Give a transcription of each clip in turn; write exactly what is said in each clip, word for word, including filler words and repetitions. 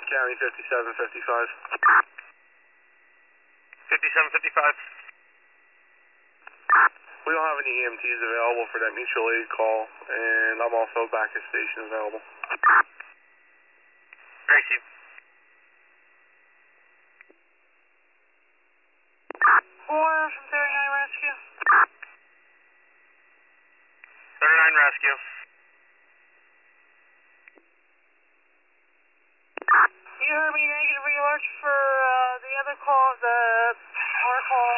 County fifty-seven fifty-five. fifty-seven fifty-five. We don't have any E M Ts available for that mutual aid call, and I'm also back at station available. Receive. Four from thirty-nine Rescue. thirty-nine Rescue. You heard me negative re-alerts for uh, the other call, the our call.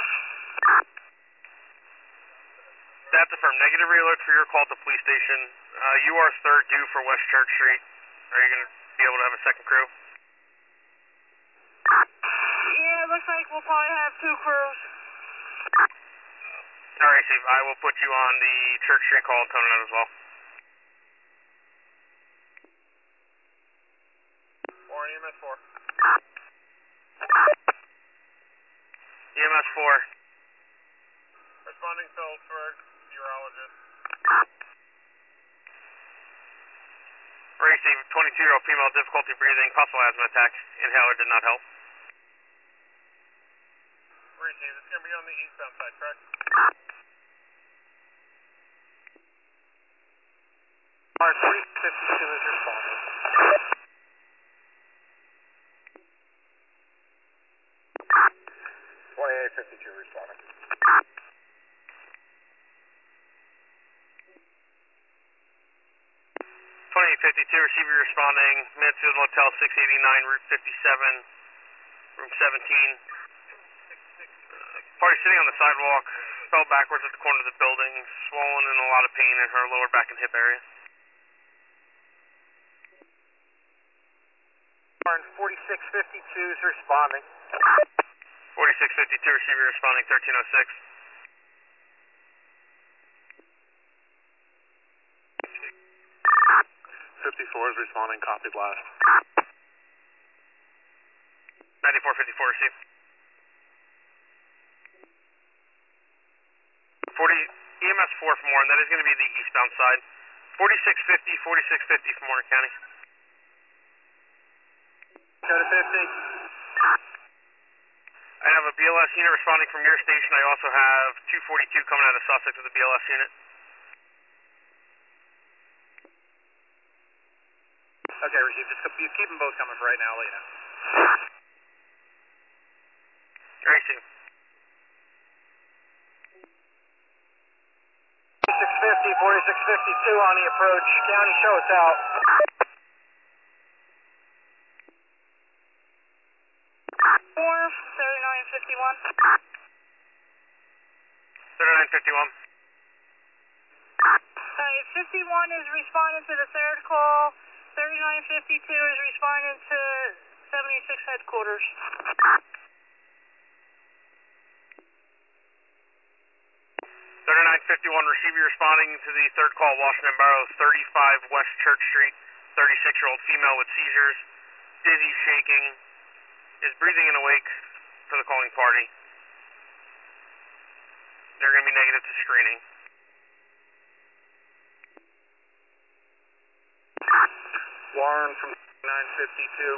That's affirmed. Negative re-alert for your call to police station. Uh, you are third due for West Church Street. Are you going to be able to have a second crew? Yeah, it looks like we'll probably have two crews. All right, Steve. I will put you on the Church Street call and tone it out as well. Or E M S four. E M S four. Responding Phillipsburg, urologist. Receive. twenty-two-year-old female, difficulty breathing, possible asthma attack. Inhaler did not help. Receive. It's going to be on the eastbound side, correct? Alright, three fifty-two is responding. twenty-eight fifty-two responding. twenty-eight fifty-two, receiver responding. Mansfield Motel six eighty-nine, Route fifty-seven, room seventeen. Party sitting on the sidewalk, fell backwards at the corner of the building, swollen and a lot of pain in her lower back and hip area. forty-six fifty-two is responding. forty-six fifty-two, receiver responding, thirteen oh six. fifty-four is responding, copy blast. ninety-four fifty-four, receive. forty, E M S four from Warren, that is going to be the eastbound side. forty-six fifty, forty-six fifty from Warren County. Go to fifty. I have a B L S unit responding from your station. I also have two forty-two coming out of Sussex with a B L S unit. Okay, receive. Just keep them both coming for right now, I'll let you know. Receive. forty-six fifty, forty-six fifty-two on the approach. County, show us out. Four from thirty-nine fifty-one. thirty-nine fifty-one. Uh, fifty-one is responding to the third call. thirty-nine fifty-two is responding to seventy-six headquarters. thirty-nine fifty-one, receiver responding to the third call, Washington Barrow, thirty-five West Church Street, thirty-six-year-old female with seizures, dizzy, shaking, is breathing and awake for the calling party. They're going to be negative to screening. Warren from nine fifty-two.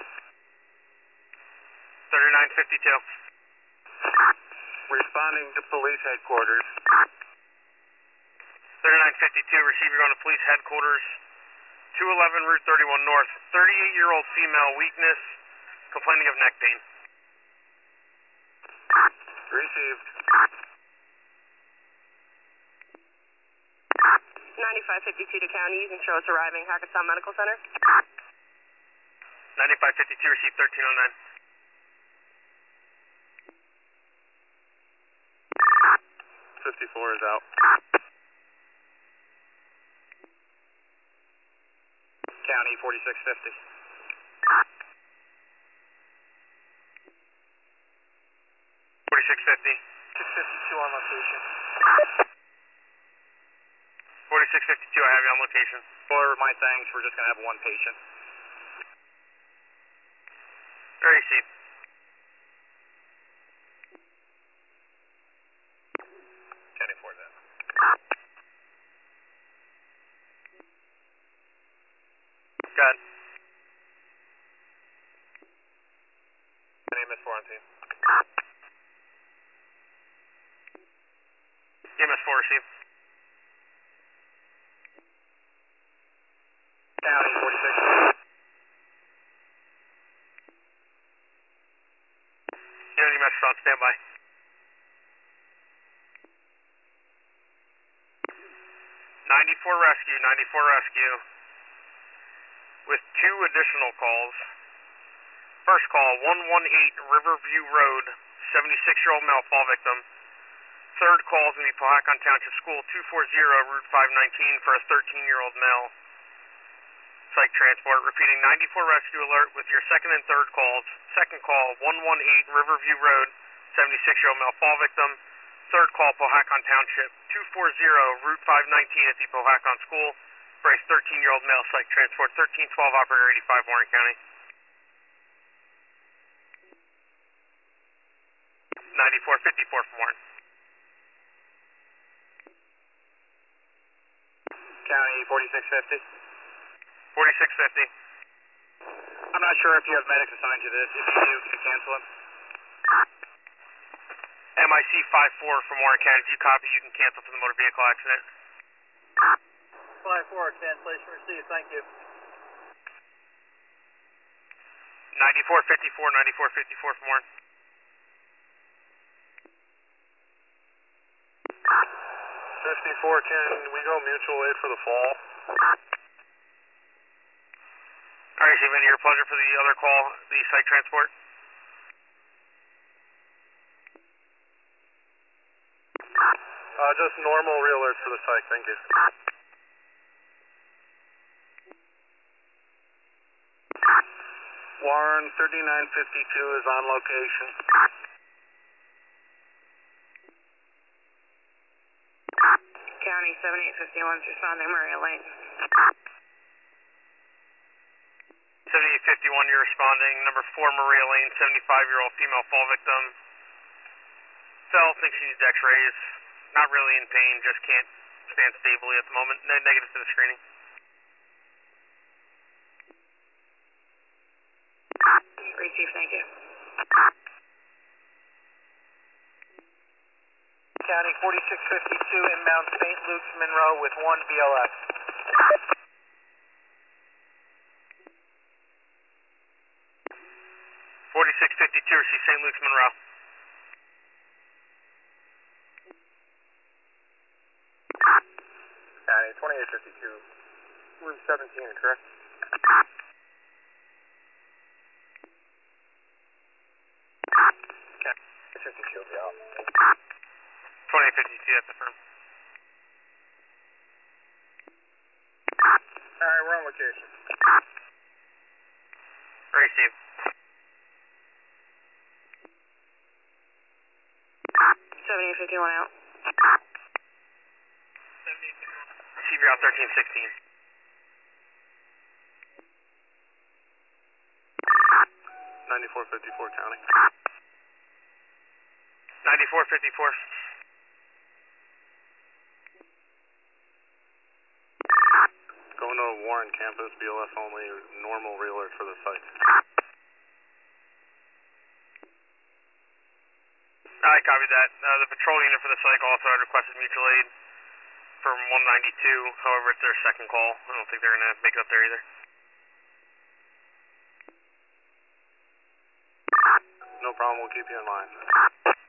thirty-nine fifty-two. Responding to police headquarters. thirty-nine fifty-two, receiver going to police headquarters, two eleven Route thirty-one North, thirty-eight-year-old female, weakness, complaining of neck pain. Received. ninety-five fifty-two to county, you can show us arriving Hackensack Medical Center. ninety-five fifty-two, receive thirteen oh nine. fifty-four is out. County, forty-six fifty. forty-six fifty. six fifty-two on location. forty-six fifty-two, I have you on location. For my thanks, we're just going to have one patient. Receive. County four then. Got it. quarantine. E M S four receive. County forty-six. Unity message on standby. ninety-four rescue, ninety-four rescue. With two additional calls. First call, one one eight Riverview Road, seventy-six-year-old male fall victim. Third call is going to be Powhatan Township School, two forty Route five nineteen for a thirteen-year-old male. Psych transport. Repeating, ninety-four rescue alert with your second and third calls. Second call, one one eight Riverview Road, seventy-six-year-old male fall victim. Third call, Powhatan Township, two forty Route five nineteen at the Powhatan School for a thirteen-year-old male psych transport, thirteen twelve operator eighty-five Warren County. ninety-four fifty-four from Warren. County forty-six fifty. forty-six fifty. I'm not sure if you have medics assigned to this. If you do, can you cancel them? M I C five four from Warren County. If you copy, you can cancel for the motor vehicle accident. five four, cancellation received, thank you. ninety-four fifty-four, ninety-four fifty-four from Warren. fifty-four, can we go mutual aid for the fall? Alright, Chief, any your pleasure for the other call, the psych transport? Uh, just normal real alerts for the psych, thank you. Warren, thirty-nine fifty-two is on location. County seventy-eight fifty-one is responding Maria Lane. seventy-eight fifty-one, you're responding. Number four, Maria Lane, seventy-five-year-old female fall victim. Fell, thinks she needs x-rays. Not really in pain, just can't stand stably at the moment. No negative to the screening. Receive, thank you. County forty-six fifty-two, inbound Saint Luke's Monroe with one B L S. forty-six fifty-two, receive Saint Luke's Monroe. County twenty-eight fifty-two, room seventeen, correct? fifty-two, yeah. twenty-eight fifty-two, that's affirmed. Alright, we're on location. Receive. seventy-eight fifty-one out. Receive, you're out thirteen sixteen. ninety-four fifty-four, County. ninety-four fifty-four. Going to Warren campus, B L S only, normal real alert for the site. I copied that. Uh, the patrol unit for the site also had requested mutual aid from one ninety-two. However, it's their second call. I don't think they're going to make it up there either. No problem, we'll keep you in line.